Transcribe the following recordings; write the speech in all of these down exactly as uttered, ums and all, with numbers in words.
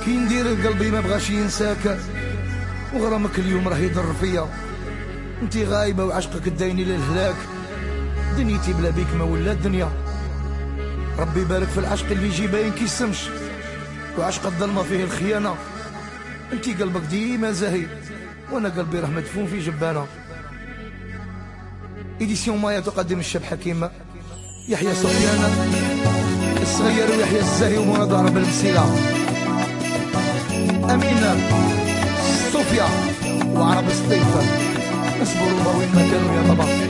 كي ندير قلبي ما بغاش ينساك، وغرامك اليوم راه يضر فيا. انتي غايبه وعشقك دايني للهلاك، دنيتي بلا بيك ما ولا الدنيا. ربي يبارك في العشق اللي يجي باين كيسمش، وعشق الظلمه فيه الخيانه. انتي قلبك ديما زاهي، وانا قلبي راه مدفون في جبانه. إديسيون مايا تقدم الشاب حكيم يحيى سفيان الصغير ويحيى الزاهي ومنى ضرب المسيلة، أمينة صوفيا وعرب سطيف. اصبروا الله وين ما كانوا يا بابا.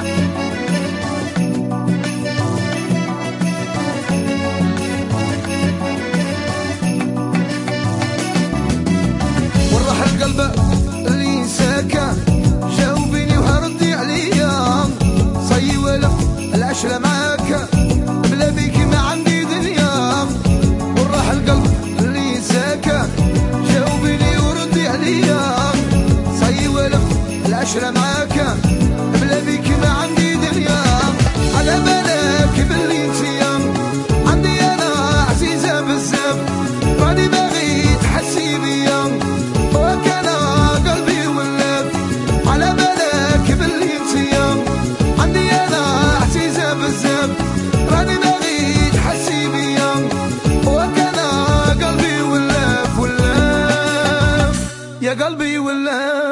وراح القلب اللي نساك، جاوبيني وهردي عليا. صي ولف العشرة معاك، بلا بيك ما عندي دنيا. وراح القلب اللي نساك، جاوبيني وردي عليا. صي ولف العشرة معاك، بلا بيك ما عندي دنيا. على بالك باللي انتيا عندي انا عزيزة بزاف، راني باغي تحسي بيا وكان قلبي ولف. على بالك باللي انتيا عندي انا عزيزة بزاف، راني باغي تحسي بيا وكان قلبي ولف ولف يا قلبي ولف.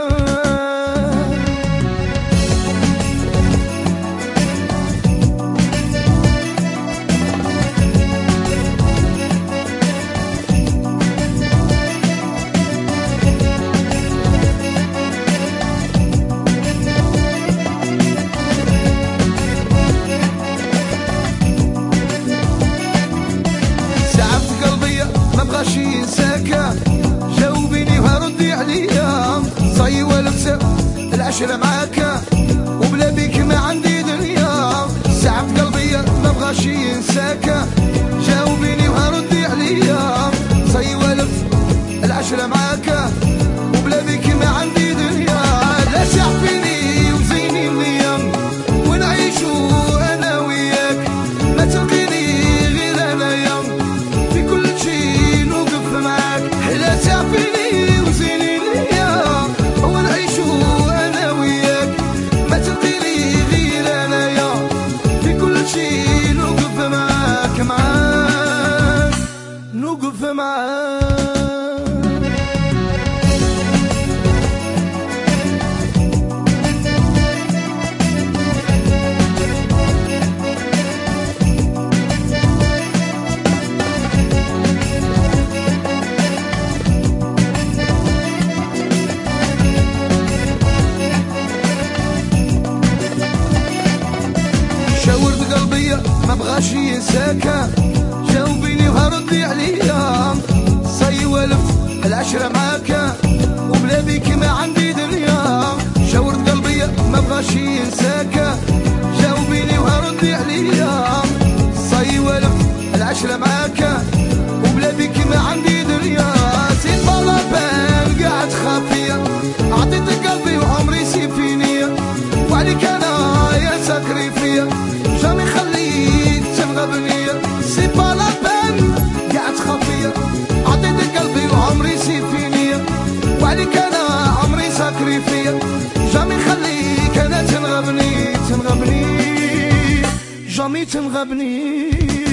مبغاش ينساك، جاوبيني وهردي عليا. صي ولبس العشرة معاك، وبلا بيك ما عندي دنيا. ساعة قلبي مبغاش ينساك، جاوبيني وهردي عليا. صي ولبس العشرة معاك، وبلا بيك ما عندي دنيا. لا تعفيني وزيني النية ونعيشو انا وياك، ما تلقيني غير انايا في كل شي. لا تعفيني وزيني ليا ونعيشو انا وياك، ما تلقيني غير انايا في كل شي. نوقف معاك معاك نوقف معاك. شاورت قلبي ما بغاش ينساك، جاوبيني وهردي عليا. صي ولف العشرة معاك، وبلا بيك ما عندي دنيا. شاورت قلبي ما بغاش ينساك، جاوبيني وهردي عليا. صي ولف العشرة معاك، وبلا بيك ما عندي دنيا. سيد بلابان قاعد خافية، عطيتك قلبي وعمري سيفيني، وعليك انا يا سكريفية جامي خليك تنغبني. سي با لا بان قاعد خفية، عطيتك قلبي وعمري سيفيني، وعليك انا عمري سكريفية جامي خليك انا تنغبني تنغبني جامي تنغبني.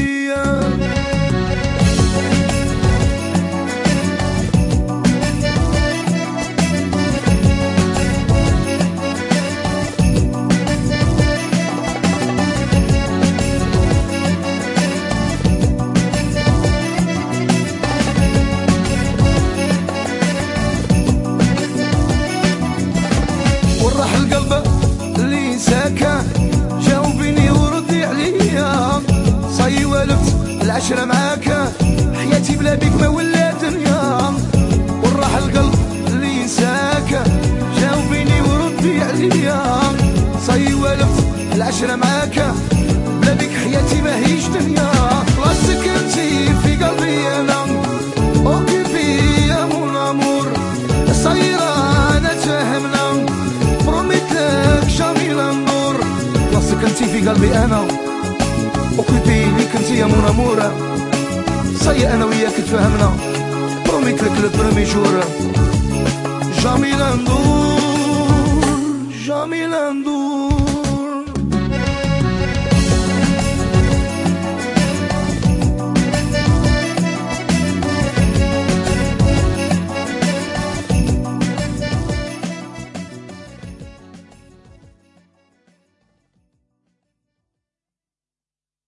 وراح القلب اللي نساك، جاوبيني وردي عليا. صي ولفت العشرة معاك، حياتي بلا بيك ما ولا دنيا. وراح القلب اللي نساك، جاوبيني وردي عليا. صي ولفت العشرة معاك، بلا بيك حياتي ما هيش دنيا. راسك انتي في قلبي انا، اوكيبي يا مون امور. صيرة انا تفهمنا، بروميت لك جامي لندور. راسك انتي في قلبي انا، اوكيبي ليك انتي يا مون امور. صي انا وياك تفهمنا، promis-te que le premier jour, jamais l'endur, jamais l'endur.